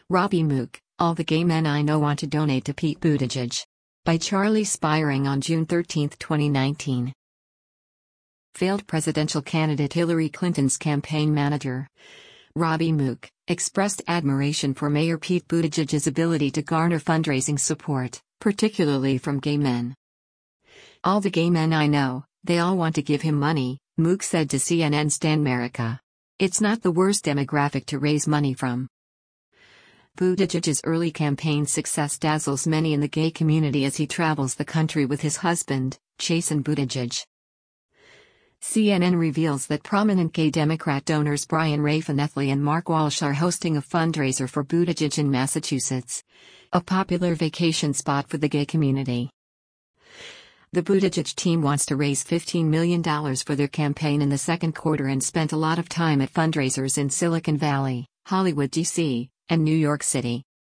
Robbie Mook, All the Gay Men I Know Want to Donate to Pete Buttigieg. By Charlie Spiring on June 13, 2019. Failed presidential candidate Hillary Clinton's campaign manager, Robbie Mook, expressed admiration for Mayor Pete Buttigieg's ability to garner fundraising support, particularly from gay men. All the gay men I know, they all want to give him money, Mook said to CNN Stan America. It's not the worst demographic to raise money from. Buttigieg's early campaign success dazzles many in the gay community as he travels the country with his husband, Chasten Buttigieg. CNN reveals that prominent gay Democrat donors Brian Rafanelli and Mark Walsh are hosting a fundraiser for Buttigieg in Massachusetts, a popular vacation spot for the gay community. The Buttigieg team wants to raise $15 million for their campaign in the second quarter and spent a lot of time at fundraisers in Silicon Valley, Hollywood, D.C., and New York City.